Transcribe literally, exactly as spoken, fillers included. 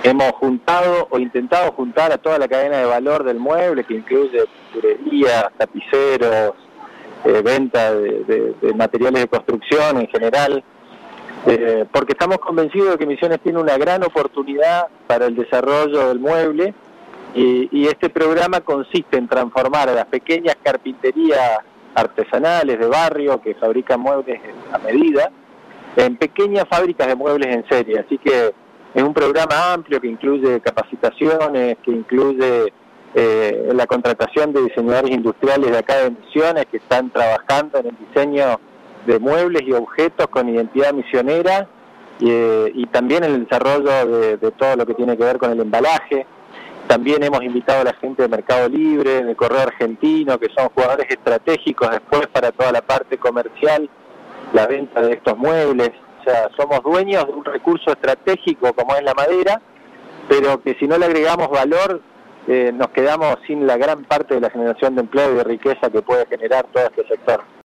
hemos juntado o intentado juntar a toda la cadena de valor del mueble, que incluye pinturería, tapiceros, eh, venta de, de, de materiales de construcción en general, eh, porque estamos convencidos de que Misiones tiene una gran oportunidad para el desarrollo del mueble, y, y este programa consiste en transformar a las pequeñas carpinterías artesanales de barrio que fabrican muebles a medida en pequeñas fábricas de muebles en serie. Así que es un programa amplio que incluye capacitaciones, que incluye eh, la contratación de diseñadores industriales de acá de Misiones que están trabajando en el diseño de muebles y objetos con identidad misionera, y, eh, y también en el desarrollo de, de todo lo que tiene que ver con el embalaje. También hemos invitado a la gente de Mercado Libre, de Correo Argentino, que son jugadores estratégicos después para toda la parte comercial, la venta de estos muebles. O sea, somos dueños de un recurso estratégico como es la madera, pero que si no le agregamos valor, eh, nos quedamos sin la gran parte de la generación de empleo y de riqueza que puede generar todo este sector.